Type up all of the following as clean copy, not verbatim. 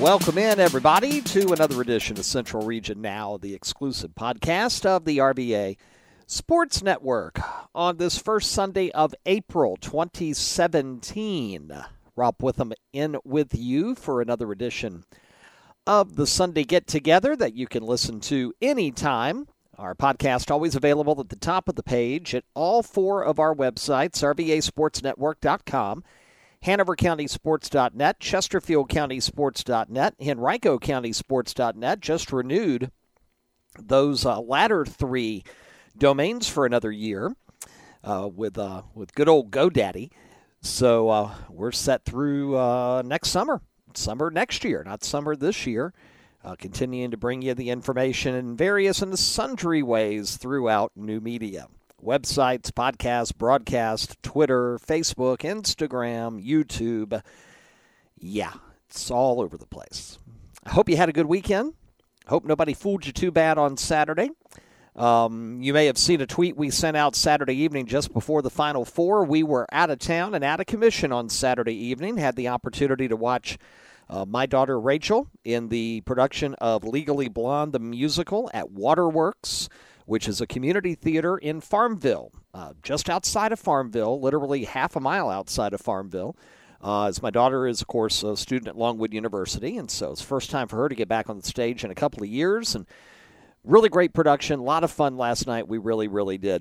Welcome in, everybody, to another edition of Central Region Now, the exclusive podcast of the RVA Sports Network on this first Sunday of April 2017. Rob Witham in with you for another edition of the Sunday Get-Together that you can listen to anytime. Our podcast always available at the top of the page at all four of our websites, rvasportsnetwork.com, HanoverCountySports.net, ChesterfieldCountySports.net, HenricoCountySports.net. Just renewed those latter three domains for another year with good old GoDaddy. So we're set through next summer next year, not summer this year. Continuing to bring you the information in various and sundry ways throughout new media. Websites, podcasts, broadcast, Twitter, Facebook, Instagram, YouTube. Yeah, it's all over the place. I hope you had a good weekend. Hope nobody fooled you too bad on Saturday. You may have seen a tweet we sent out Saturday evening just before the Final Four. We were out of town and out of commission on Saturday evening. Had the opportunity to watch my daughter Rachel in the production of Legally Blonde, the musical, at Waterworks, which is a community theater in Farmville, just outside of Farmville, literally half a mile outside of Farmville. As my daughter is, of course, a student at Longwood University, and so it's the first time for her to get back on the stage in a couple of years. And really great production, a lot of fun last night. We really, really did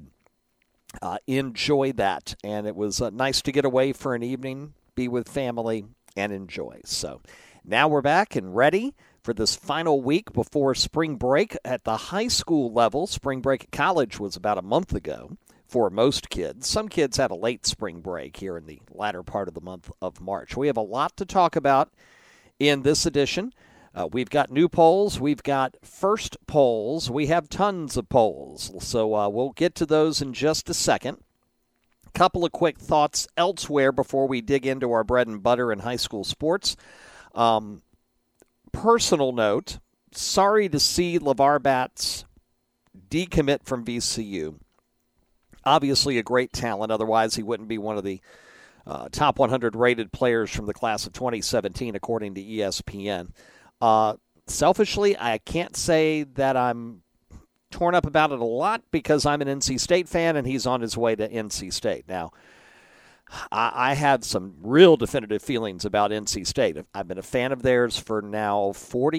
enjoy that, and it was nice to get away for an evening, be with family, and enjoy. So now we're back and ready for this final week before spring break at the high school level. Spring break at college was about a month ago for most kids. Some kids had a late spring break here in the latter part of the month of March. We have a lot to talk about in this edition. We've got new polls. We've got first polls. We have tons of polls. So we'll get to those in just a second. Couple of quick thoughts elsewhere before we dig into our bread and butter in high school sports. Personal note, sorry to see LeVar Batts decommit from VCU. Obviously a great talent, otherwise he wouldn't be one of the top 100 rated players from the class of 2017, according to ESPN. Selfishly, I can't say that I'm torn up about it a lot because I'm an NC State fan and he's on his way to NC State. Now, I have some real definitive feelings about NC State. I've been a fan of theirs for now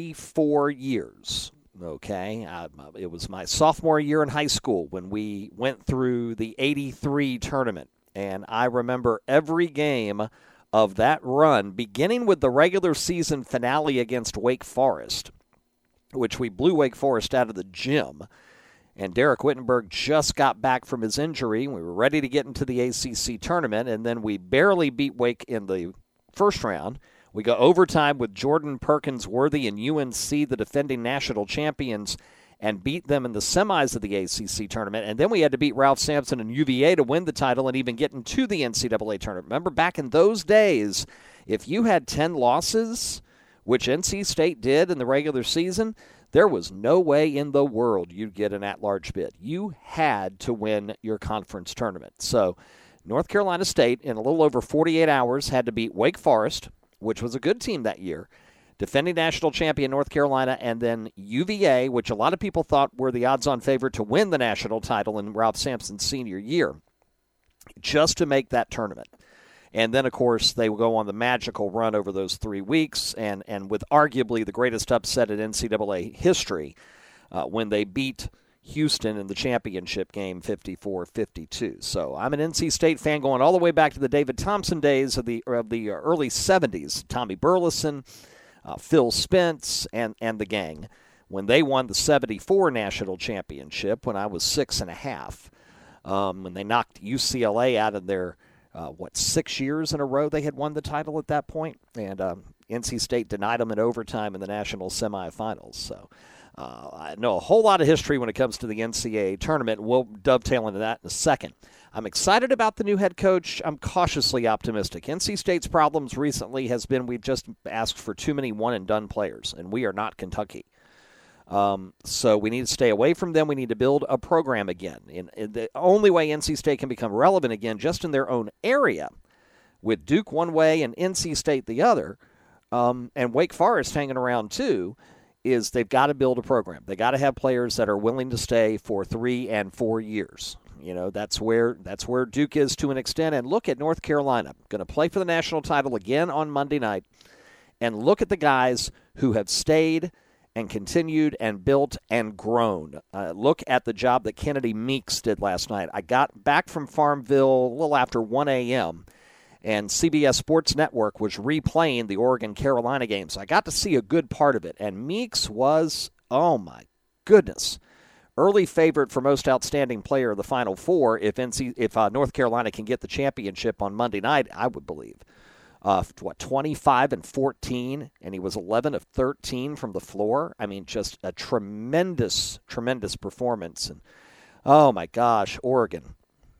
44 years, okay? It was my sophomore year in high school when we went through the 83 tournament, and I remember every game of that run, beginning with the regular season finale against Wake Forest, which we blew Wake Forest out of the gym. And Derek Wittenberg just got back from his injury. We were ready to get into the ACC tournament, and then we barely beat Wake in the first round. We go overtime with Jordan Perkins-Worthy and UNC, the defending national champions, and beat them in the semis of the ACC tournament. And then we had to beat Ralph Sampson and UVA to win the title and even get into the NCAA tournament. Remember, back in those days, if you had 10 losses, which NC State did in the regular season, there was no way in the world you'd get an at-large bid. You had to win your conference tournament. So North Carolina State, in a little over 48 hours, had to beat Wake Forest, which was a good team that year, defending national champion North Carolina, and then UVA, which a lot of people thought were the odds-on favorite to win the national title in Ralph Sampson's senior year, just to make that tournament. And then, of course, they will go on the magical run over those 3 weeks, and with arguably the greatest upset in NCAA history when they beat Houston in the championship game 54-52. So I'm an NC State fan going all the way back to the David Thompson days of the early 70s. Tommy Burleson, Phil Spence, and the gang, when they won the 74 national championship when I was 6.5, when they knocked UCLA out of their 6 years in a row they had won the title at that point, and NC State denied them in overtime in the national semifinals. So I know a whole lot of history when it comes to the NCAA tournament. We'll dovetail into that in a second. I'm excited about the new head coach. I'm cautiously optimistic. NC State's problems recently has been we've just asked for too many one-and-done players, and we are not Kentucky. So we need to stay away from them. We need to build a program again. And the only way NC State can become relevant again, just in their own area, with Duke one way and NC State the other, and Wake Forest hanging around too, is they've got to build a program. They got to have players that are willing to stay for 3 and 4 years. That's where Duke is to an extent. And look at North Carolina, going to play for the national title again on Monday night. And look at the guys who have stayed and continued and built and grown. Look at the job that Kennedy Meeks did last night. I got back from Farmville a little after 1 a.m., and CBS Sports Network was replaying the Oregon-Carolina game. So I got to see a good part of it. And Meeks was, oh my goodness, early favorite for most outstanding player of the Final Four if North Carolina can get the championship on Monday night, I would believe. 25 and 14, and he was 11 of 13 from the floor. I mean, just a tremendous, tremendous performance. And oh my gosh, Oregon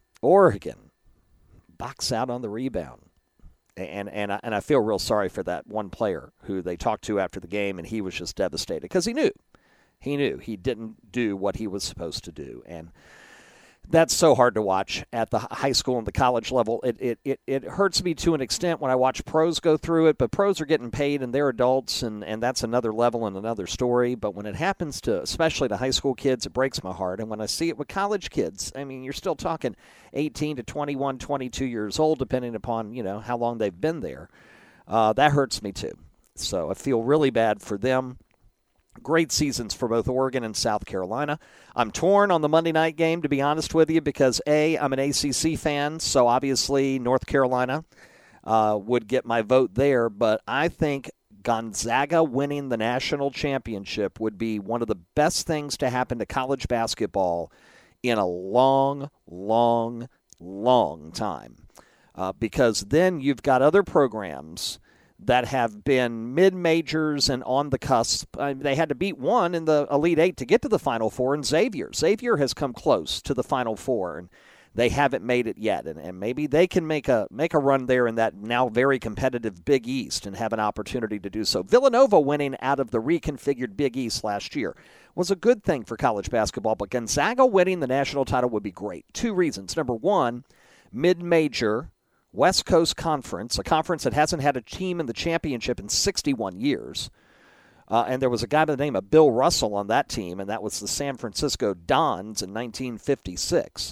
box out on the rebound. And I feel real sorry for that one player who they talked to after the game, and he was just devastated because he knew he didn't do what he was supposed to do. And that's so hard to watch at the high school and the college level. It hurts me to an extent when I watch pros go through it, but pros are getting paid and they're adults, and that's another level and another story. But when it happens to, especially to high school kids, it breaks my heart. And when I see it with college kids, I mean, you're still talking 18 to 21, 22 years old, depending upon, how long they've been there. That hurts me too. So I feel really bad for them. Great seasons for both Oregon and South Carolina. I'm torn on the Monday night game, to be honest with you, because, A, I'm an ACC fan, so obviously North Carolina would get my vote there, but I think Gonzaga winning the national championship would be one of the best things to happen to college basketball in a long, long, long time, because then you've got other programs that have been mid-majors and on the cusp. They had to beat one in the Elite Eight to get to the Final Four, and Xavier has come close to the Final Four, and they haven't made it yet. And maybe they can make a run there in that now very competitive Big East and have an opportunity to do so. Villanova winning out of the reconfigured Big East last year was a good thing for college basketball, but Gonzaga winning the national title would be great. 2 reasons. Number one, mid-major West Coast Conference, a conference that hasn't had a team in the championship in 61 years. And there was a guy by the name of Bill Russell on that team, and that was the San Francisco Dons in 1956.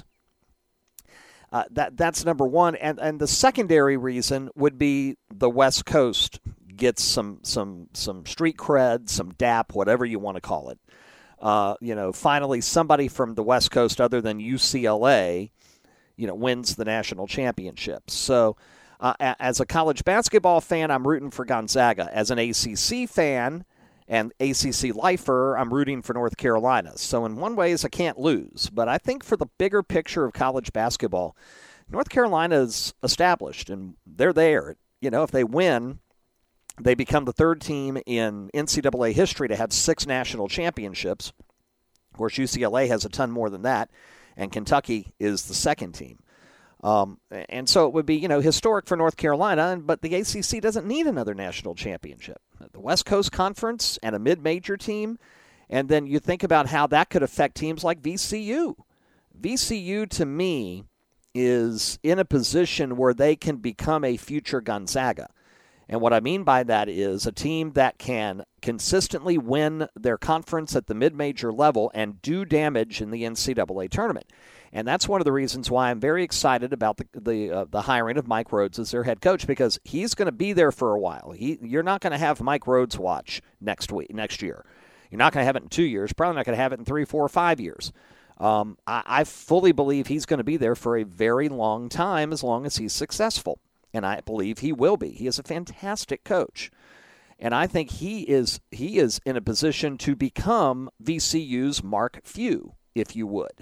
That's number one. And the secondary reason would be the West Coast gets some street cred, some DAP, whatever you want to call it. Finally somebody from the West Coast other than UCLA wins the national championship. So as a college basketball fan, I'm rooting for Gonzaga. As an ACC fan and ACC lifer, I'm rooting for North Carolina. So in one ways, I can't lose. But I think for the bigger picture of college basketball, North Carolina is established, and they're there. If they win, they become the 3rd team in NCAA history to have 6 national championships. Of course, UCLA has a ton more than that, and Kentucky is the 2nd team. And so it would be, historic for North Carolina, but the ACC doesn't need another national championship. The West Coast Conference and a mid-major team, and then you think about how that could affect teams like VCU. VCU, to me, is in a position where they can become a future Gonzaga. And what I mean by that is a team that can consistently win their conference at the mid-major level and do damage in the NCAA tournament. And that's one of the reasons why I'm very excited about the hiring of Mike Rhoades as their head coach, because he's going to be there for a while. You're not going to have Mike Rhoades watch next year. You're not going to have it in 2 years. Probably not going to have it in 3, 4, 5 years. I fully believe he's going to be there for a very long time as long as he's successful. And I believe he will be. He is a fantastic coach. And I think he is in a position to become VCU's Mark Few, if you would.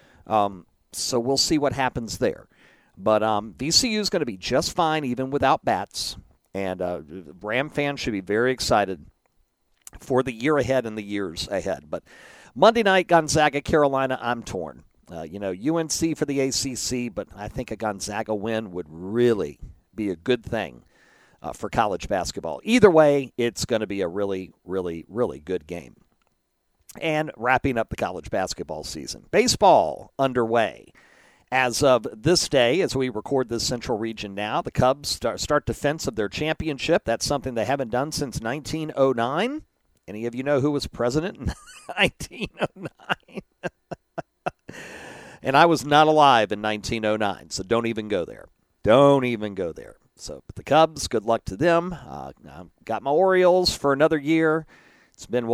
So we'll see what happens there. But VCU is going to be just fine even without bats. And Ram fans should be very excited for the year ahead and the years ahead. But Monday night, Gonzaga, Carolina, I'm torn. UNC for the ACC, but I think a Gonzaga win would really be a good thing for college basketball. Either way, it's going to be a really, really, really good game. And wrapping up the college basketball season. Baseball underway. As of this day, as we record this Central region now, the Cubs start defense of their championship. That's something they haven't done since 1909. Any of you know who was president in 1909? And I was not alive in 1909, so don't even go there. Don't even go there. So, but the Cubs, good luck to them. I've got my Orioles for another year. It's been,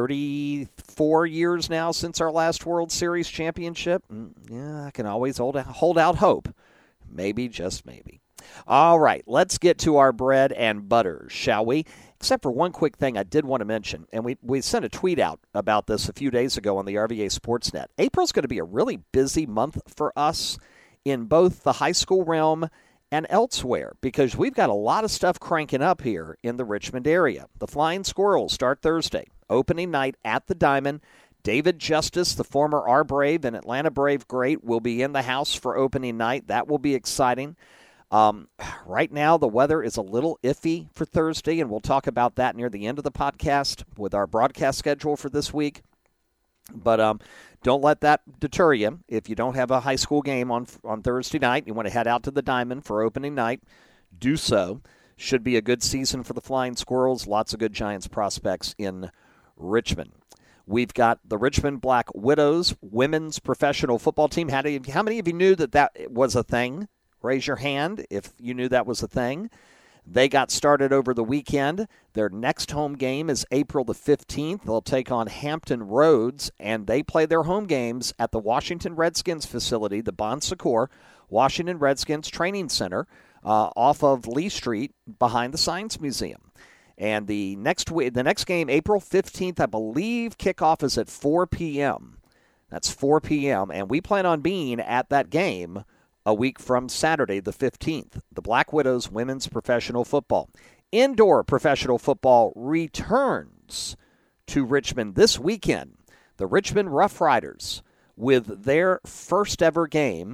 34 years now since our last World Series championship? Yeah, I can always hold out hope. Maybe, just maybe. All right, let's get to our bread and butter, shall we? Except for one quick thing I did want to mention, and we sent a tweet out about this a few days ago on the RVA Sportsnet. April's going to be a really busy month for us in both the high school realm and elsewhere, because we've got a lot of stuff cranking up here in the Richmond area. The Flying Squirrels start Thursday. Opening night at the Diamond. David Justice, the former R Brave and Atlanta Brave great, will be in the house for opening night. That will be exciting. Right now, the weather is a little iffy for Thursday, and we'll talk about that near the end of the podcast with our broadcast schedule for this week. But don't let that deter you. If you don't have a high school game on Thursday night, you want to head out to the Diamond for opening night, do so. Should be a good season for the Flying Squirrels. Lots of good Giants prospects in Richmond. We've got the Richmond Black Widows women's professional football team. How many of you knew that was a thing? Raise your hand if you knew that was a thing. They got started over the weekend. Their next home game is April the 15th. They'll take on Hampton Roads, and they play their home games at the Washington Redskins facility, the Bon Secours Washington Redskins Training Center, off of Lee Street behind the Science Museum. And the next game, April 15th, I believe kickoff is at 4 p.m. That's 4 p.m., and we plan on being at that game a week from Saturday the 15th. The Black Widows women's professional football. Indoor professional football returns to Richmond this weekend. The Richmond Rough Riders with their first ever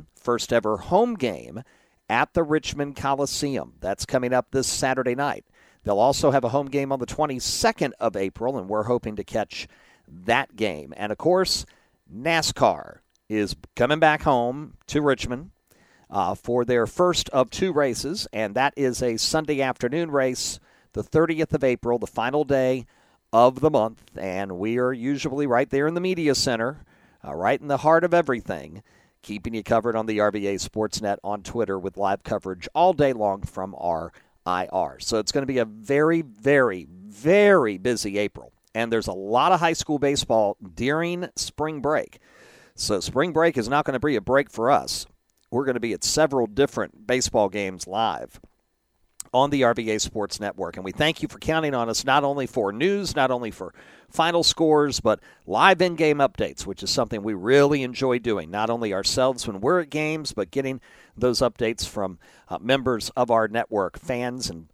home game at the Richmond Coliseum. That's coming up this Saturday night. They'll also have a home game on the 22nd of April, and we're hoping to catch that game. And, of course, NASCAR is coming back home to Richmond for their first of two races, and that is a Sunday afternoon race, the 30th of April, the final day of the month. And we are usually right there in the media center, right in the heart of everything, keeping you covered on the RVA Sportsnet on Twitter with live coverage all day long from our IR. So it's going to be a very, very, very busy April. And there's a lot of high school baseball during spring break. So spring break is not going to be a break for us. We're going to be at several different baseball games live on the RVA Sports Network. And we thank you for counting on us, not only for news, not only for final scores, but live in-game updates, which is something we really enjoy doing, not only ourselves when we're at games, but getting those updates from members of our network, fans and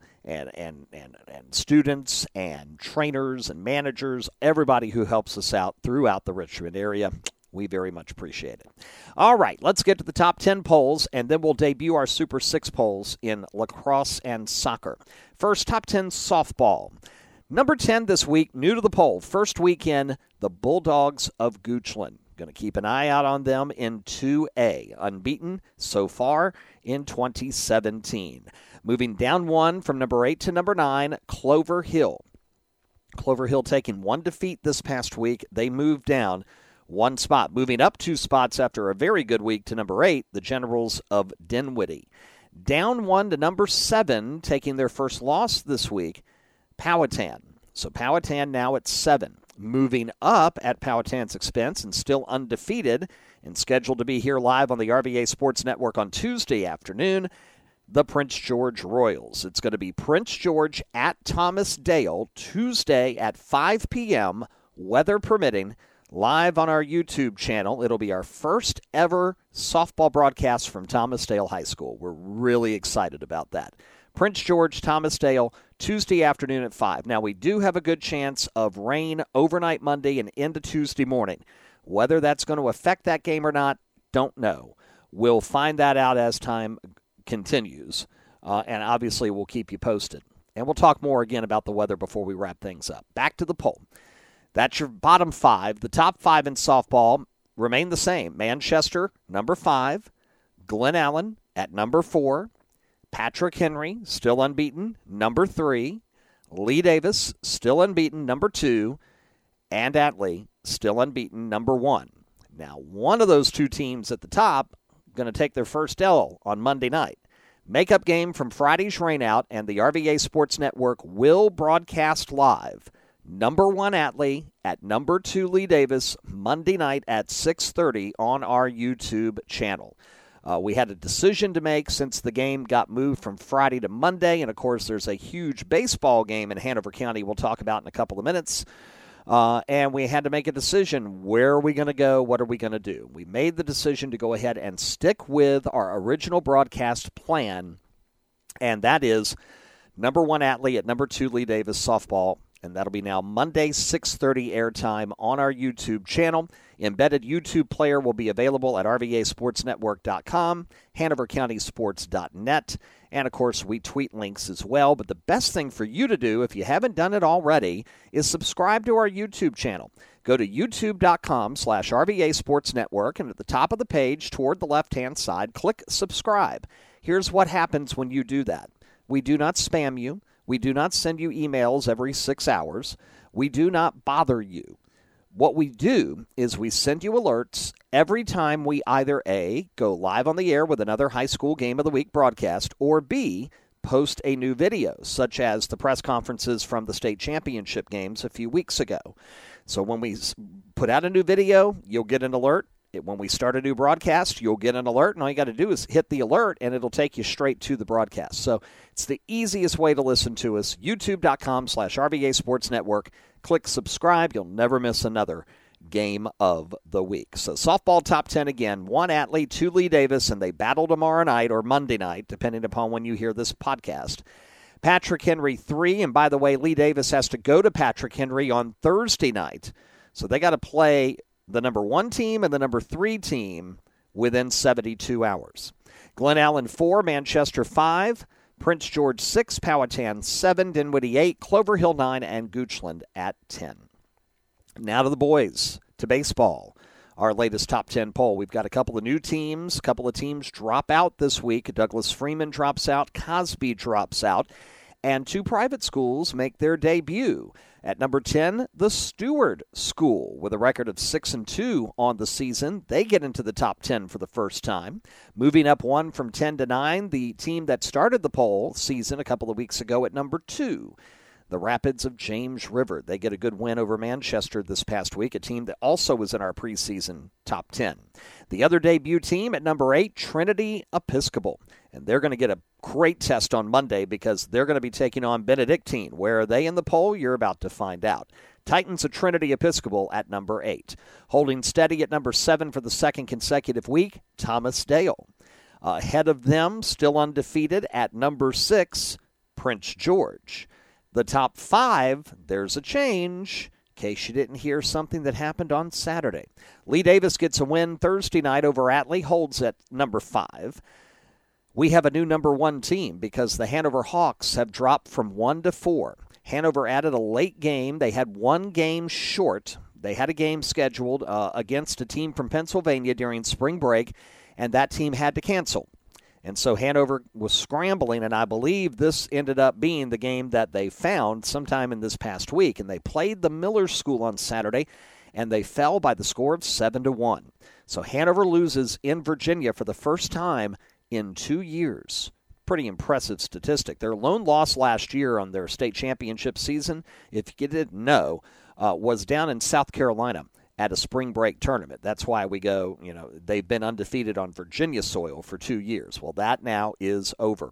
students and trainers and managers, everybody who helps us out throughout the Richmond area. We very much appreciate it. All right, let's get to the top 10 polls, and then we'll debut our Super 6 polls in lacrosse and soccer. First, top 10 softball. Number 10 this week, new to the poll, first weekend, the Bulldogs of Goochland. Going to keep an eye out on them in 2A, unbeaten so far in 2017. Moving down one from number 8 to number 9, Clover Hill. Clover Hill taking one defeat this past week. They moved down one spot. Moving up 2 spots after a very good week to number 8, the Generals of Dinwiddie. Down one to number 7, taking their first loss this week, Powhatan. So Powhatan now at 7. Moving up at Powhatan's expense and still undefeated and scheduled to be here live on the RVA Sports Network on Tuesday afternoon, the Prince George Royals. It's going to be Prince George at Thomas Dale Tuesday at 5 p.m., weather permitting, live on our YouTube channel. It'll be our first ever softball broadcast from Thomas Dale High School. We're really excited about that. Prince George, Thomas Dale, Tuesday afternoon at 5. Now, we do have a good chance of rain overnight Monday and into Tuesday morning. Whether that's going to affect that game or not, don't know. We'll find that out as time continues, and obviously we'll keep you posted. And we'll talk more again about the weather before we wrap things up. Back to the poll. That's your bottom 5. The top 5 in softball remain the same. Manchester, number 5. Glen Allen at number 4. Patrick Henry, still unbeaten, number 3. Lee Davis, still unbeaten, number 2. And Atlee, still unbeaten, number 1. Now, one of those two teams at the top going to take their first L on Monday night. Makeup game from Friday's rainout, and the RVA Sports Network will broadcast live. Number 1 Atlee at number 2 Lee Davis, Monday night at 6:30 on our YouTube channel. We had a decision to make since the game got moved from Friday to Monday, and of course there's a huge baseball game in Hanover County we'll talk about in a couple of minutes. And we had to make a decision. Where are we going to go? What are we going to do? We made the decision to go ahead and stick with our original broadcast plan, and that is number 1 Atlee at number 2 Lee Davis softball, and that'll be now Monday, 6:30 airtime on our YouTube channel. Embedded YouTube player will be available at rvasportsnetwork.com, hanovercountysports.net, and, of course, we tweet links as well. But the best thing for you to do, if you haven't done it already, is subscribe to our YouTube channel. Go to youtube.com/RVA and at the top of the page, toward the left-hand side, click subscribe. Here's what happens when you do that. We do not spam you. We do not send you emails every 6 hours. We do not bother you. What we do is we send you alerts every time we either A, go live on the air with another high school game of the week broadcast, or B, post a new video, such as the press conferences from the state championship games a few weeks ago. So when we put out a new video, you'll get an alert. When we start a new broadcast, you'll get an alert, and all you got to do is hit the alert, and it'll take you straight to the broadcast. So it's the easiest way to listen to us, youtube.com/RVA Sports Network. Click subscribe. You'll never miss another game of the week. So softball top 10 again, 1 Atlee, 2 Lee Davis, and they battle tomorrow night or Monday night, depending upon when you hear this podcast. Patrick Henry, 3, and by the way, Lee Davis has to go to Patrick Henry on Thursday night. So they got to play the number 1 team and the number 3 team within 72 hours. Glen Allen 4, Manchester 5, Prince George 6, Powhatan 7, Dinwiddie 8, Clover Hill 9, and Goochland at 10. Now to the boys, to baseball. Our latest top 10 poll. We've got a couple of new teams. A couple of teams drop out this week. Douglas Freeman drops out. Cosby drops out. And 2 private schools make their debut. At number 10, the Stewart School, with a record of 6-2 on the season. They get into the top 10 for the first time. Moving up 1 from 10 to 9, the team that started the poll season a couple of weeks ago at number 2, the Rapids of James River. They get a good win over Manchester this past week, a team that also was in our preseason top 10. The other debut team at number 8, Trinity Episcopal. And they're going to get a great test on Monday because they're going to be taking on Benedictine. Where are they in the poll? You're about to find out. Titans of Trinity Episcopal at number 8. Holding steady at number 7 for the second consecutive week, Thomas Dale. Ahead of them, still undefeated at number 6, Prince George. The top 5, there's a change, in case you didn't hear something that happened on Saturday. Lee Davis gets a win Thursday night over Atlee, holds at number 5. We have a new number 1 team because the Hanover Hawks have dropped from 1 to 4. Hanover added a late game. They had 1 game short. They had a game scheduled against a team from Pennsylvania during spring break, and that team had to cancel. And so Hanover was scrambling, and I believe this ended up being the game that they found sometime in this past week. And they played the Miller School on Saturday, and they fell by the score of 7-1. So Hanover loses in Virginia for the first time in 2 years. Pretty impressive statistic. Their lone loss last year on their state championship season, if you didn't know, was down in South Carolina at a spring break tournament. That's why we go, they've been undefeated on Virginia soil for 2 years. Well, that now is over.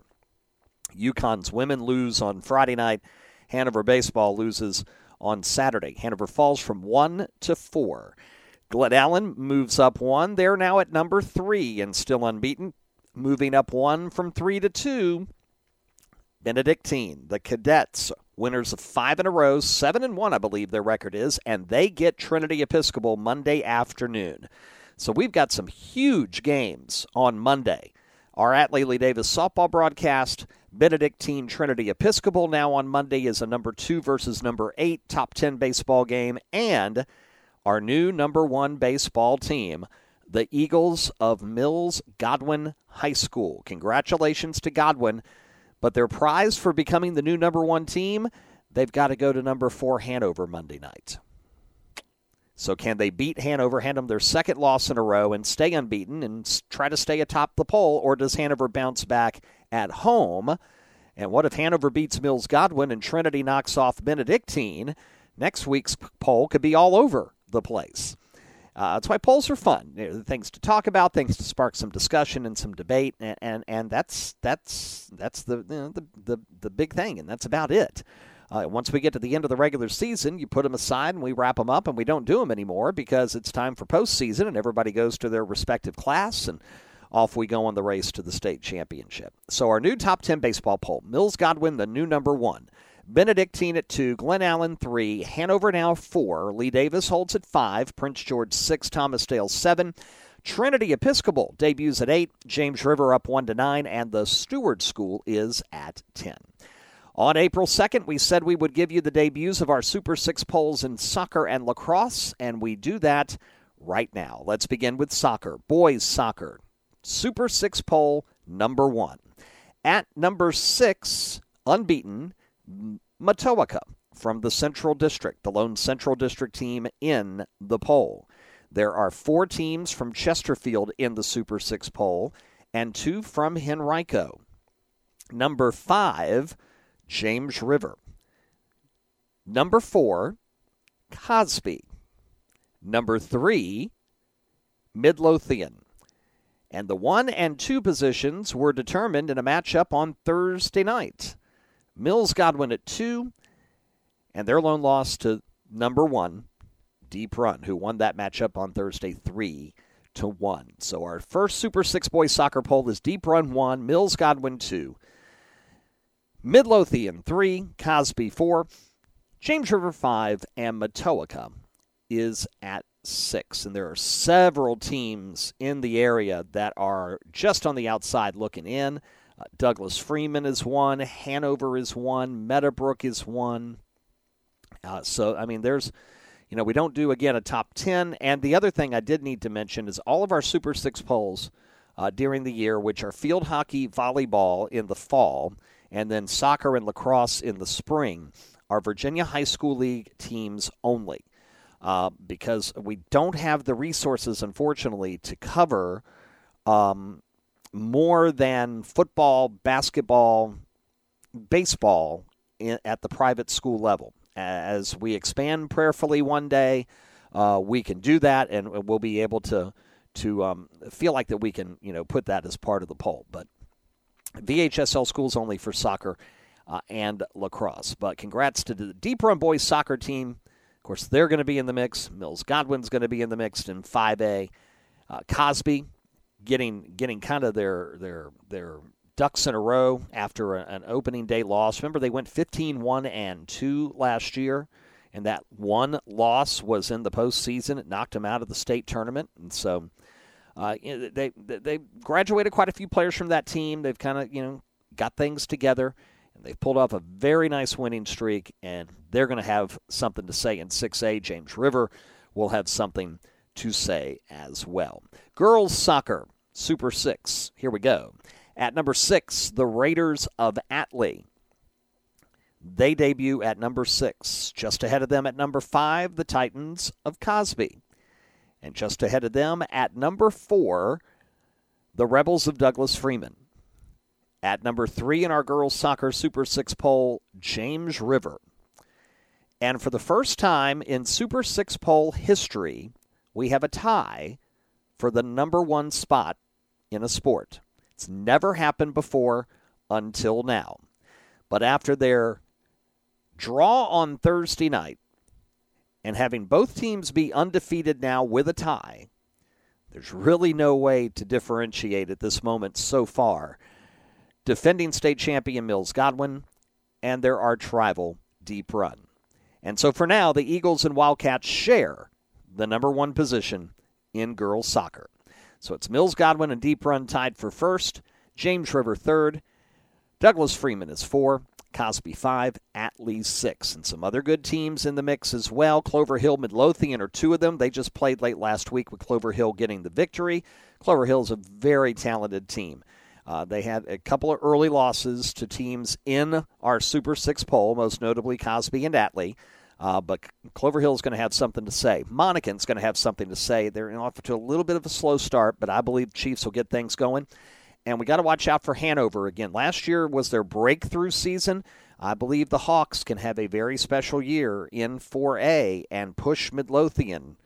UConn's women lose on Friday night. Hanover baseball loses on Saturday. Hanover falls from 1 to 4. Glen Allen moves up 1. They're now at number 3 and still unbeaten. Moving up 1 from 3 to 2, Benedictine, the Cadets, winners of 5 in a row, 7-1 I believe their record is, and they get Trinity Episcopal Monday afternoon. So we've got some huge games on Monday. Our Atlee Lee Davis softball broadcast, Benedictine Trinity Episcopal now on Monday is a number 2 versus number 8 top 10 baseball game, and our new number 1 baseball team, the Eagles of Mills Godwin High School. Congratulations to Godwin, but their prize for becoming the new number 1 team, they've got to go to number 4 Hanover Monday night. So can they beat Hanover, hand them their second loss in a row, and stay unbeaten and try to stay atop the poll, or does Hanover bounce back at home? And what if Hanover beats Mills Godwin and Trinity knocks off Benedictine? Next week's poll could be all over the place. That's why polls are fun. Things to talk about, things to spark some discussion and some debate, and that's the big thing, and that's about it. Once we get to the end of the regular season, you put them aside and we wrap them up, and we don't do them anymore because it's time for postseason, and everybody goes to their respective class, and off we go on the race to the state championship. So our new top 10 baseball poll: Mills Godwin, the new number 1. Benedictine at 2, Glen Allen 3, Hanover now 4, Lee Davis holds at 5, Prince George 6, Thomas Dale 7, Trinity Episcopal debuts at 8, James River up 1-9, and the Stewart School is at 10. On April 2nd, we said we would give you the debuts of our Super 6 polls in soccer and lacrosse, and we do that right now. Let's begin with soccer. Boys soccer, Super 6 poll number 1. At number 6, unbeaten, Matoaka from the Central District, the lone Central District team in the poll. There are 4 teams from Chesterfield in the Super 6 poll and 2 from Henrico. Number 5, James River. Number 4, Cosby. Number 3, Midlothian. And the 1 and 2 positions were determined in a matchup on Thursday night. Mills Godwin at 2, and their lone loss to number 1, Deep Run, who won that matchup on Thursday 3-1. So our first Super 6 boys soccer poll is Deep Run 1, Mills Godwin 2, Midlothian 3, Cosby 4, James River 5, and Matoaka is at 6. And there are several teams in the area that are just on the outside looking in. Douglas Freeman is 1, Hanover is 1, Meadowbrook is 1. There's, we don't do, again, a top 10. And the other thing I did need to mention is all of our Super 6 polls during the year, which are field hockey, volleyball in the fall, and then soccer and lacrosse in the spring, are Virginia High School League teams only. Because we don't have the resources, unfortunately, to cover more than football, basketball, baseball at the private school level. As we expand prayerfully one day, we can do that, and we'll be able to feel like that we can, put that as part of the poll. But VHSL schools only for soccer and lacrosse. But congrats to the Deep Run boys soccer team. Of course, they're going to be in the mix. Mills Godwin's going to be in the mix in 5A. Cosby getting kind of their ducks in a row after an opening day loss. Remember, they went 15-1-2 last year, and that one loss was in the postseason. It knocked them out of the state tournament, and so they graduated quite a few players from that team. They've kind of got things together, and they've pulled off a very nice winning streak, and they're going to have something to say in 6A. James River will have something to say as well. Girls soccer, Super 6. Here we go. At number 6, the Raiders of Atlee. They debut at number 6. Just ahead of them at number 5, the Titans of Cosby. And just ahead of them at number 4, the Rebels of Douglas Freeman. At number 3 in our girls soccer Super 6 poll, James River. And for the first time in Super 6 poll history, we have a tie for the number 1 spot in a sport. It's never happened before until now. But after their draw on Thursday night and having both teams be undefeated now with a tie, there's really no way to differentiate at this moment so far. Defending state champion Mills Godwin and their arch rival Deep Run. And so for now, the Eagles and Wildcats share the number 1 position in girls soccer. So it's Mills Godwin and Deep Run tied for first, James River third, Douglas Freeman is 4, Cosby 5, Atlee 6. And some other good teams in the mix as well. Clover Hill, Midlothian are two of them. They just played late last week with Clover Hill getting the victory. Clover Hill is a very talented team. They had a couple of early losses to teams in our Super 6 poll, most notably Cosby and Atlee. But Clover Hill is going to have something to say. Monacan's going to have something to say. They're off to a little bit of a slow start, but I believe Chiefs will get things going. And we got to watch out for Hanover again. Last year was their breakthrough season. I believe the Hawks can have a very special year in 4A and push Midlothian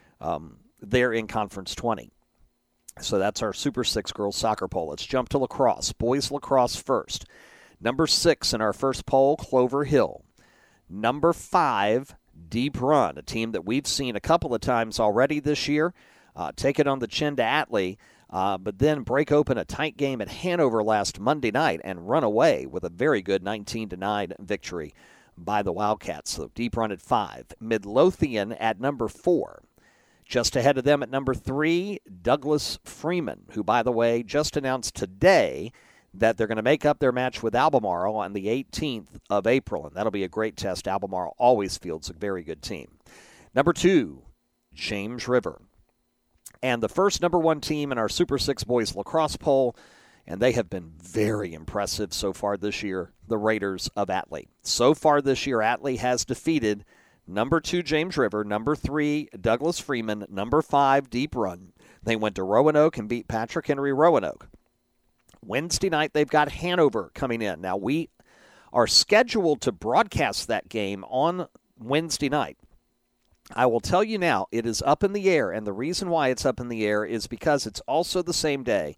there in Conference 20. So that's our Super 6 girls soccer poll. Let's jump to lacrosse. Boys lacrosse first. Number 6 in our first poll, Clover Hill. Number 5, Deep Run, a team that we've seen a couple of times already this year. Take it on the chin to Atlee. But then break open a tight game at Hanover last Monday night and run away with a very good 19-9 victory by the Wildcats. So Deep Run at 5. Midlothian at number 4. Just ahead of them at number 3, Douglas Freeman, who, by the way, just announced today that they're going to make up their match with Albemarle on the 18th of April, and that'll be a great test. Albemarle always fields a very good team. Number 2, James River. And the first number 1 team in our Super 6 boys lacrosse poll, and they have been very impressive so far this year, the Raiders of Atlee. So far this year, Atlee has defeated number 2, James River, number 3, Douglas Freeman, number 5, Deep Run. They went to Roanoke and beat Patrick Henry Roanoke. Wednesday night, they've got Hanover coming in. Now, we are scheduled to broadcast that game on Wednesday night. I will tell you now, it is up in the air, and the reason why it's up in the air is because it's also the same day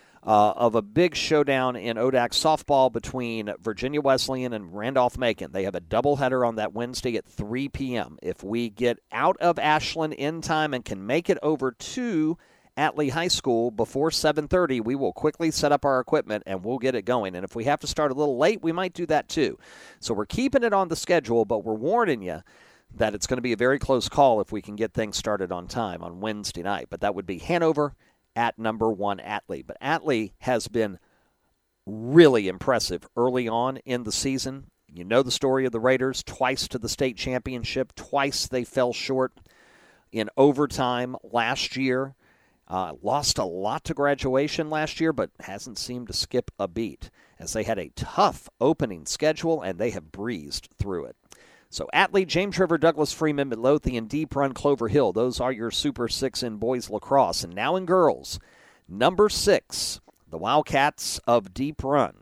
of a big showdown in ODAC softball between Virginia Wesleyan and Randolph-Macon. They have a doubleheader on that Wednesday at 3 p.m. If we get out of Ashland in time and can make it over to Atlee High School before 7:30, we will quickly set up our equipment and we'll get it going. And if we have to start a little late, we might do that too. So we're keeping it on the schedule, but we're warning you that it's going to be a very close call if we can get things started on time on Wednesday night. But that would be Hanover at number 1, Atlee. But Atlee has been really impressive early on in the season. You know the story of the Raiders, twice to the state championship, twice they fell short in overtime last year. Lost a lot to graduation last year, but hasn't seemed to skip a beat, as they had a tough opening schedule, and they have breezed through it. So Atlee, James River, Douglas Freeman, Midlothian, Deep Run, Clover Hill. Those are your Super 6 in boys lacrosse. And now in girls, number 6, the Wildcats of Deep Run.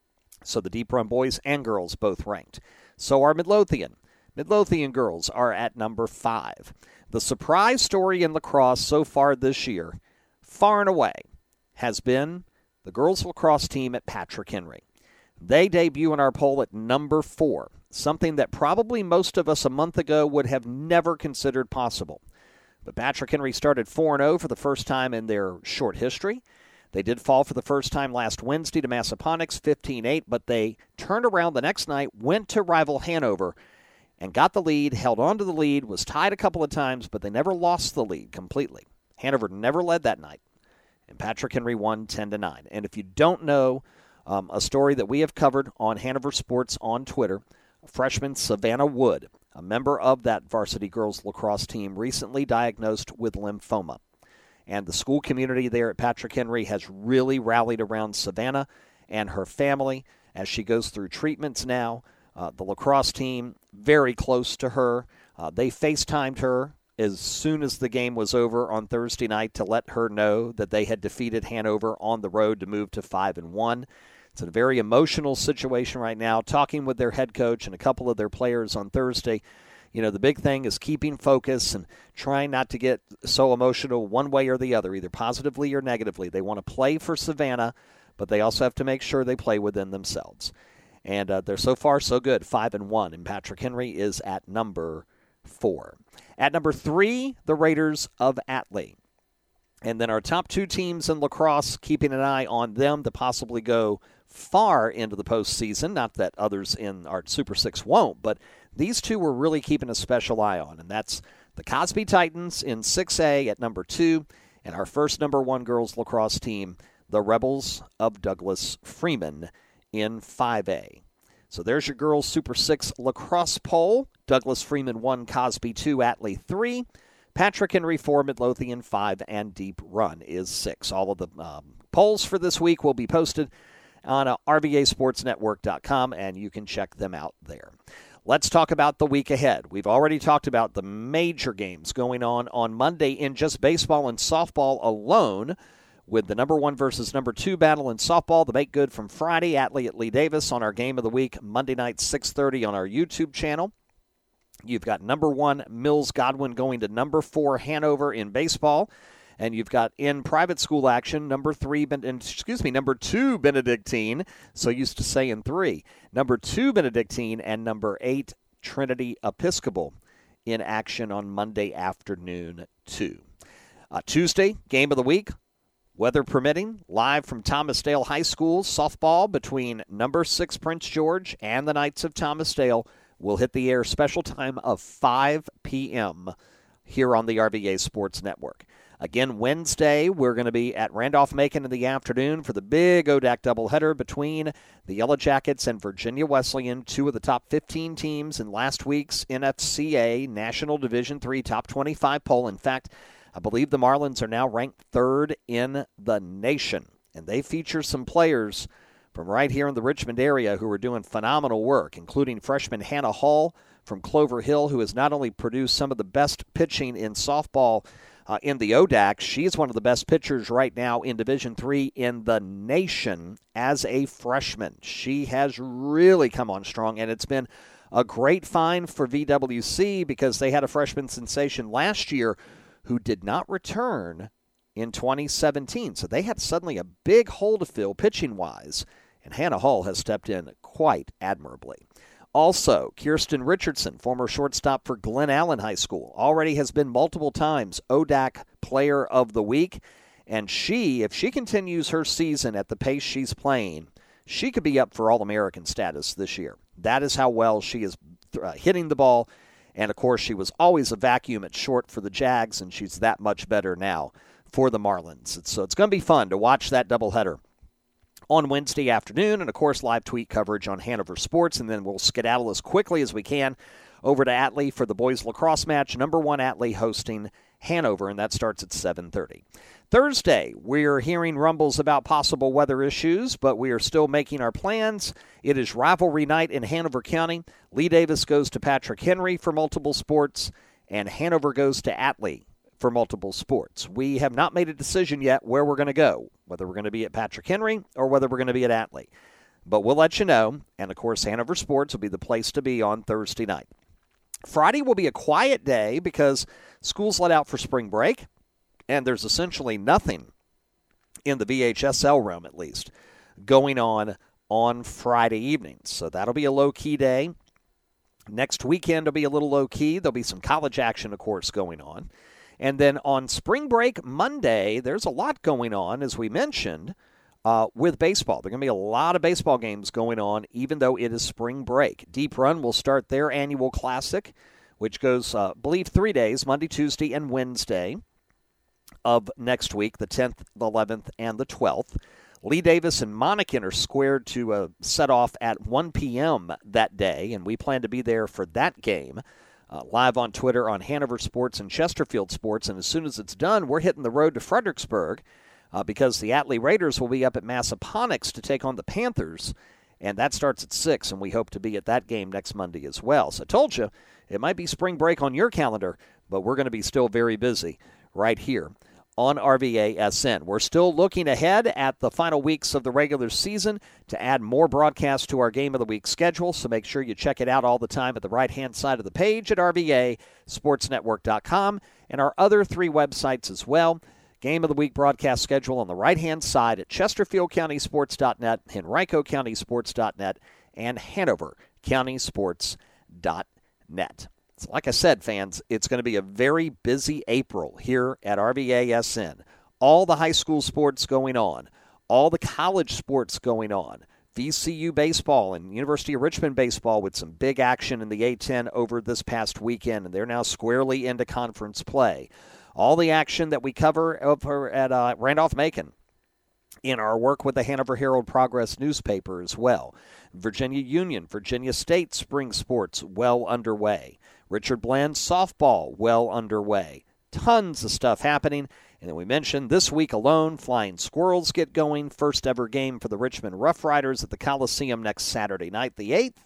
So the Deep Run boys and girls both ranked. So are Midlothian. Midlothian girls are at number 5. The surprise story in lacrosse so far this year, far and away, has been the girls lacrosse team at Patrick Henry. They debut in our poll at number 4. Something that probably most of us a month ago would have never considered possible. But Patrick Henry started 4-0 for the first time in their short history. They did fall for the first time last Wednesday to Massaponax, 15-8, but they turned around the next night, went to rival Hanover, and got the lead, held on to the lead, was tied a couple of times, but they never lost the lead completely. Hanover never led that night, and Patrick Henry won 10-9. And if you don't know a story that we have covered on Hanover Sports on Twitter, freshman Savannah Wood, a member of that varsity girls lacrosse team, recently diagnosed with lymphoma. And the school community there at Patrick Henry has really rallied around Savannah and her family as she goes through treatments now. The lacrosse team, very close to her. They FaceTimed her as soon as the game was over on Thursday night to let her know that they had defeated Hanover on the road to move to 5-1. It's a very emotional situation right now. Talking with their head coach and a couple of their players on Thursday, you know, the big thing is keeping focus and trying not to get so emotional one way or the other, either positively or negatively. They want to play for Savannah, but they also have to make sure they play within themselves. And they're so far so good, 5-1, and Patrick Henry is at number 4. At number 3, the Raiders of Atlee. And then our top 2 teams in lacrosse, keeping an eye on them to possibly go far into the postseason. Not that others in our Super 6 won't, but these two we're really keeping a special eye on, and that's the Cosby Titans in 6A at number 2, and our first number 1 girls lacrosse team, the Rebels of Douglas Freeman, in 5A. So there's your girls Super 6 lacrosse poll. Douglas Freeman 1, Cosby 2, Atlee 3. Patrick Henry 4, Midlothian 5, and Deep Run is 6. All of the polls for this week will be posted on rvasportsnetwork.com, and you can check them out there. Let's talk about the week ahead. We've already talked about the major games going on Monday in just baseball and softball alone, with the number 1 versus number 2 battle in softball, the make good from Friday, Atlee at Lee Davis on our Game of the Week, Monday night, 6:30 on our YouTube channel. You've got number 1 Mills Godwin going to number 4 Hanover in baseball. And you've got in private school action, number 2 Benedictine, so used to saying 3. Number 2 Benedictine and number 8 Trinity Episcopal in action on Monday afternoon, too. Tuesday, Game of the Week, weather permitting, live from Thomasdale High School, softball between number 6 Prince George and the Knights of Thomasdale will hit the air special time of 5 p.m. here on the RVA Sports Network. Again, Wednesday, we're going to be at Randolph-Macon in the afternoon for the big ODAC doubleheader between the Yellow Jackets and Virginia Wesleyan, 2 of the top 15 teams in last week's NFCA National Division III Top 25 poll. In fact, I believe the Marlins are now ranked 3rd in the nation, and they feature some players from right here in the Richmond area who are doing phenomenal work, including freshman Hannah Hall from Clover Hill, who has not only produced some of the best pitching in softball in the ODAC, she's one of the best pitchers right now in Division III in the nation as a freshman. She has really come on strong, and it's been a great find for VWC because they had a freshman sensation last year who did not return in 2017. So they had suddenly a big hole to fill pitching-wise, and Hannah Hall has stepped in quite admirably. Also, Kirsten Richardson, former shortstop for Glen Allen High School, already has been multiple times ODAC Player of the Week, and if she continues her season at the pace she's playing, she could be up for All-American status this year. That is how well she is hitting the ball, and of course she was always a vacuum at short for the Jags, and she's that much better now for the Marlins. So it's going to be fun to watch that doubleheader on Wednesday afternoon, and of course live tweet coverage on Hanover Sports, and then we'll skedaddle as quickly as we can over to Atlee for the boys lacrosse match. Number 1 Atlee hosting Hanover, and that starts at 7:30. Thursday, we're hearing rumbles about possible weather issues, but we are still making our plans. It is rivalry night in Hanover County. Lee Davis goes to Patrick Henry for multiple sports, and Hanover goes to Atlee for multiple sports. We have not made a decision yet where we're going to go, whether we're going to be at Patrick Henry or whether we're going to be at Atlee. But we'll let you know, and of course Hanover Sports will be the place to be on Thursday night. Friday will be a quiet day because school's let out for spring break, and there's essentially nothing in the VHSL room, at least, going on Friday evenings. So that'll be a low-key day. Next weekend will be a little low-key. There'll be some college action, of course, going on. And then on spring break Monday, there's a lot going on, as we mentioned, with baseball. There are going to be a lot of baseball games going on, even though it is spring break. Deep Run will start their annual classic, which goes, I believe, 3 days, Monday, Tuesday, and Wednesday of next week, the 10th, the 11th, and the 12th. Lee Davis and Monacan are squared to set off at 1 p.m. that day, and we plan to be there for that game. Live on Twitter on Hanover Sports and Chesterfield Sports, and as soon as it's done, we're hitting the road to Fredericksburg because the Atlee Raiders will be up at Massaponax to take on the Panthers, and that starts at 6, and we hope to be at that game next Monday as well. So I told you, it might be spring break on your calendar, but we're going to be still very busy right here on RVA-SN. We're still looking ahead at the final weeks of the regular season to add more broadcasts to our Game of the Week schedule, so make sure you check it out all the time at the right-hand side of the page at RVASportsNetwork.com and our other 3 websites as well. Game of the Week broadcast schedule on the right-hand side at ChesterfieldCountySports.net, HenricoCountySports.net, and HanoverCountySports.net. So like I said, fans, it's going to be a very busy April here at RVA-SN. All the high school sports going on, all the college sports going on, VCU baseball and University of Richmond baseball with some big action in the A-10 over this past weekend, and they're now squarely into conference play. All the action that we cover over at Randolph-Macon in our work with the Hanover Herald Progress newspaper as well. Virginia Union, Virginia State spring sports well underway. Richard Bland softball well underway. Tons of stuff happening. And then we mentioned this week alone, Flying Squirrels get going. First ever game for the Richmond Rough Riders at the Coliseum next Saturday night, the 8th.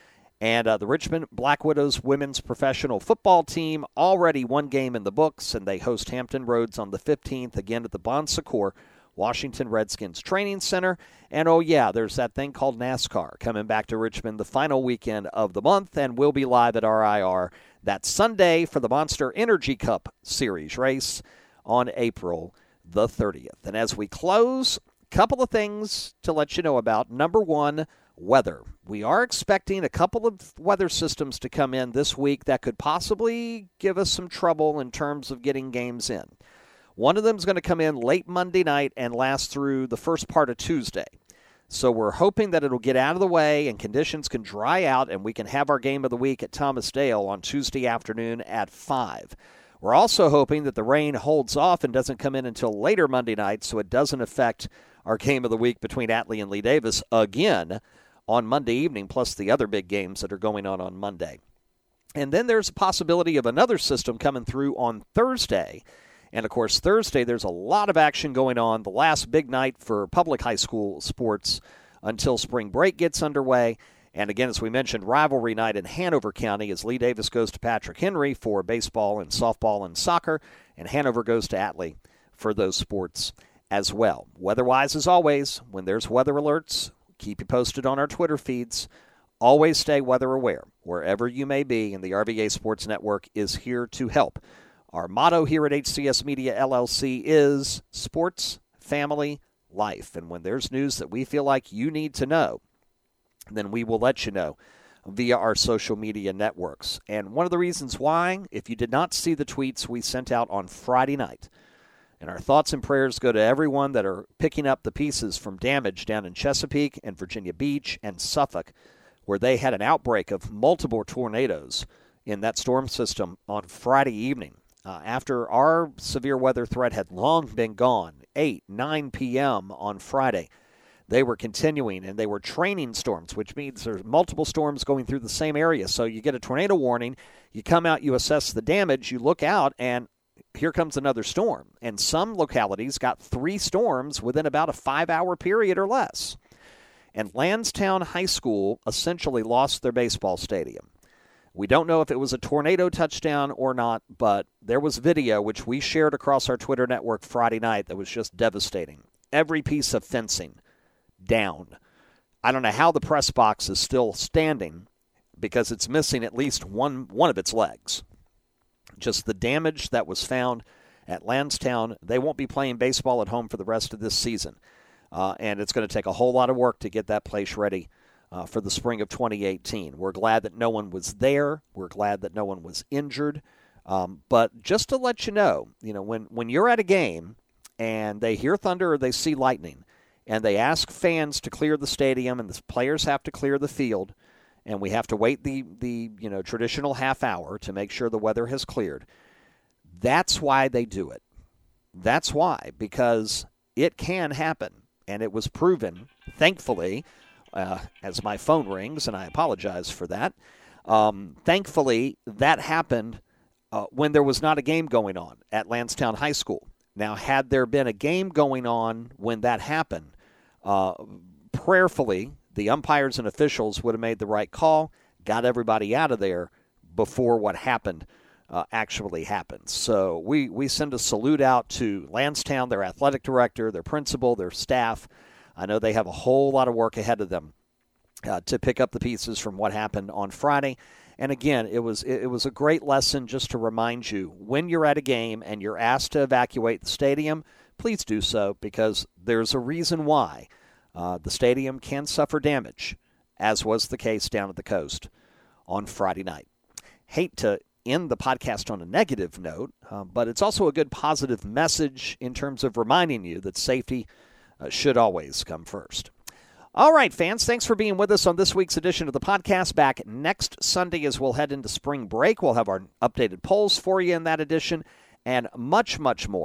And the Richmond Black Widows women's professional football team already one game in the books, and they host Hampton Roads on the 15th, again at the Bon Secours Washington Redskins Training Center. And, oh, yeah, there's that thing called NASCAR coming back to Richmond the final weekend of the month, and we'll be live at RIR that Sunday for the Monster Energy Cup Series race on April the 30th. And as we close, a couple of things to let you know about. Number one, weather. We are expecting a couple of weather systems to come in this week that could possibly give us some trouble in terms of getting games in. One of them is going to come in late Monday night and last through the first part of Tuesday. So we're hoping that it'll get out of the way and conditions can dry out and we can have our game of the week at Thomas Dale on Tuesday afternoon at 5. We're also hoping that the rain holds off and doesn't come in until later Monday night so it doesn't affect our game of the week between Atlee and Lee Davis again on Monday evening, plus the other big games that are going on Monday. And then there's a possibility of another system coming through on Thursday. And, of course, Thursday there's a lot of action going on, the last big night for public high school sports until spring break gets underway. And, again, as we mentioned, rivalry night in Hanover County as Lee Davis goes to Patrick Henry for baseball and softball and soccer, and Hanover goes to Atlee for those sports as well. Weather-wise, as always, when there's weather alerts, keep you posted on our Twitter feeds. Always stay weather aware wherever you may be, and the RVA Sports Network is here to help. Our motto here at HCS Media LLC is sports, family, life. And when there's news that we feel like you need to know, then we will let you know via our social media networks. And one of the reasons why, if you did not see the tweets we sent out on Friday night, and our thoughts and prayers go to everyone that are picking up the pieces from damage down in Chesapeake and Virginia Beach and Suffolk, where they had an outbreak of multiple tornadoes in that storm system on Friday evening. After our severe weather threat had long been gone, 8, 9 p.m. on Friday, they were continuing, and they were training storms, which means there's multiple storms going through the same area. So you get a tornado warning, you come out, you assess the damage, you look out, and here comes another storm. And some localities got 3 storms within about a 5-hour period or less. And Lansdowne High School essentially lost their baseball stadium. We don't know if it was a tornado touchdown or not, but there was video, which we shared across our Twitter network Friday night, that was just devastating. Every piece of fencing down. I don't know how the press box is still standing because it's missing at least one of its legs. Just the damage that was found at Lansdowne. They won't be playing baseball at home for the rest of this season, and it's going to take a whole lot of work to get that place ready for the spring of 2018. We're glad that no one was there. We're glad that no one was injured. But just to let you know, when you're at a game and they hear thunder or they see lightning and they ask fans to clear the stadium and the players have to clear the field and we have to wait the traditional half hour to make sure the weather has cleared, that's why they do it. That's why, because it can happen. And it was proven, thankfully, as my phone rings, and I apologize for that. Thankfully, that happened when there was not a game going on at Lansdowne High School. Now, had there been a game going on when that happened, prayerfully, the umpires and officials would have made the right call, got everybody out of there before what happened actually happened. So we send a salute out to Lansdowne, their athletic director, their principal, their staff. I know they have a whole lot of work ahead of them to pick up the pieces from what happened on Friday. And again, it was a great lesson just to remind you, when you're at a game and you're asked to evacuate the stadium, please do so, because there's a reason why the stadium can suffer damage, as was the case down at the coast on Friday night. Hate to end the podcast on a negative note, but it's also a good positive message in terms of reminding you that safety should always come first. All right, fans, thanks for being with us on this week's edition of the podcast. Back next Sunday as we'll head into spring break. We'll have our updated polls for you in that edition and much, much more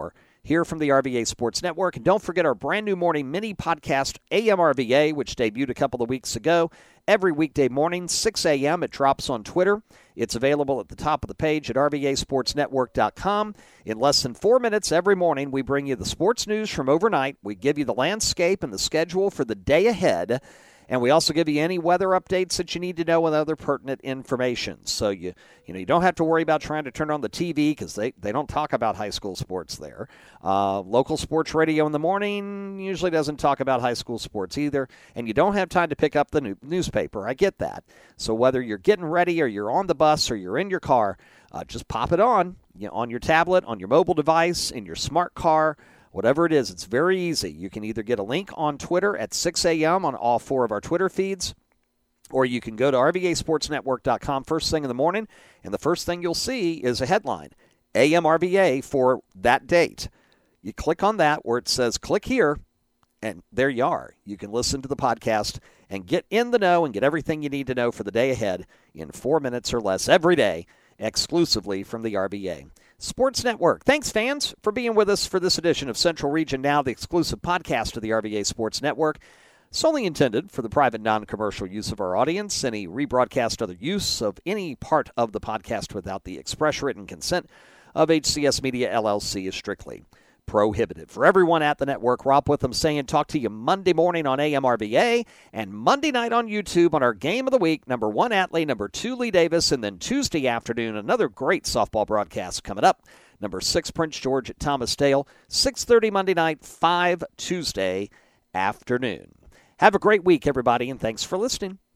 here from the RVA Sports Network. And don't forget our brand new morning mini podcast, AM RVA, which debuted a couple of weeks ago. Every weekday morning, 6 a.m., it drops on Twitter. It's available at the top of the page at rvasportsnetwork.com. In less than 4 minutes every morning, we bring you the sports news from overnight. We give you the landscape and the schedule for the day ahead. And we also give you any weather updates that you need to know and other pertinent information. So you don't have to worry about trying to turn on the TV because they don't talk about high school sports there. Local sports radio in the morning usually doesn't talk about high school sports either. And you don't have time to pick up the newspaper. I get that. So whether you're getting ready or you're on the bus or you're in your car, just pop it on your tablet, on your mobile device, in your smart car. Whatever it is, it's very easy. You can either get a link on Twitter at 6 a.m. on all 4 of our Twitter feeds, or you can go to rvasportsnetwork.com first thing in the morning, and the first thing you'll see is a headline, AM RVA for that date. You click on that where it says click here, and there you are. You can listen to the podcast and get in the know and get everything you need to know for the day ahead in 4 minutes or less every day, exclusively from the RVA Sports Network. Thanks, fans, for being with us for this edition of Central Region Now, the exclusive podcast of the RVA Sports Network. Solely intended for the private, non-commercial use of our audience. Any rebroadcast or other use of any part of the podcast without the express written consent of HCS Media, LLC is strictly prohibited. For everyone at the network, Rob Witham saying talk to you Monday morning on AM RVA and Monday night on YouTube on our Game of the Week, number 1 Atlee, number 2 Lee Davis, and then Tuesday afternoon, another great softball broadcast coming up. Number 6 Prince George at Thomas Dale, 6:30 Monday night, 5 Tuesday afternoon. Have a great week, everybody, and thanks for listening.